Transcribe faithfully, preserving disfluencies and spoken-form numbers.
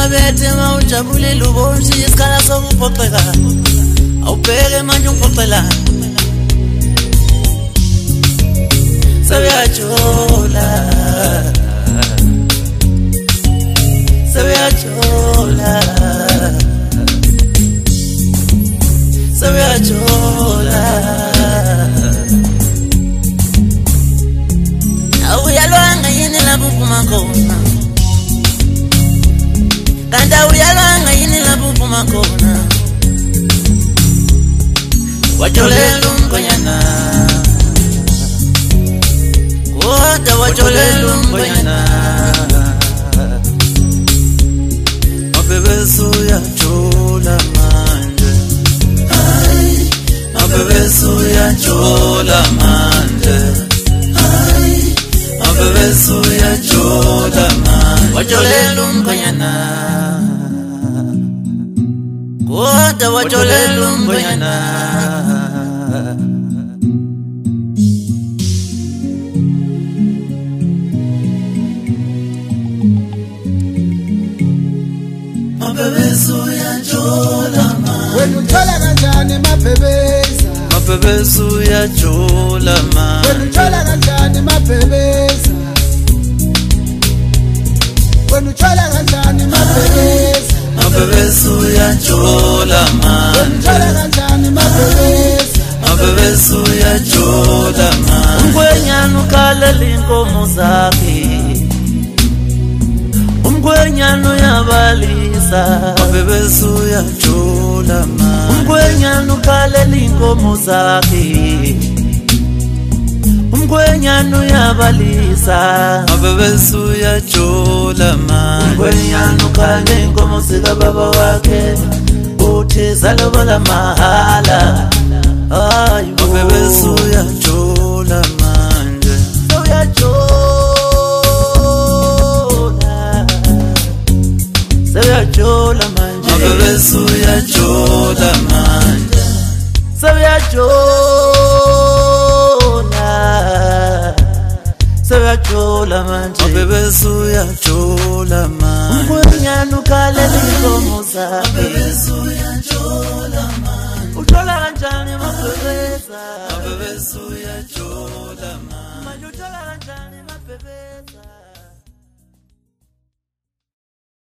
bethe mawujabule lubonje isikhala sokuphoxeka awubheke manje ungiphoxela sebeyajola sebeyajola sebeyajola awuyalwanga yini lapho uphuma khona kanti awuyalwanga yini lapho uphuma khona wajolela umkhonyana kodwa wajolela umkhonyana mabebesu yajola manje hayi mabebesu yajola manje hayi mabebesu yajola manje wajolela umkhonyana kodwa wajolela umkhonyana mabebesu yajola manje wena uthola kanjani mabhebeza mabebesu yajola manje wena uthola kanjani mabhebeza wena uthola kanjani mabhebeza mabebesu yajola manje wena uthola kanjani mabhebeza mabebesu yajola manje umkhwenyana ukhalela inkomo zakhe umkhwenyana uyabalisa mabebesu yajola manje umkhwenyana ukhalela inkomo zakhe umkhwenyana uyabalisa mabebesu yajola manje umkhwenyana ukhalela inkomo zika baba wakhe uthi zalobola mahala hayi mabebesu yajola manje seyajola seyajola manje mabebesu yajola manje seyajola seyajola manje mabebesu yajola manje umkhwenyana ukhalela inkomo zakhe mabebesu yajola manje uthola kanjani mabebeza mabebesu yajola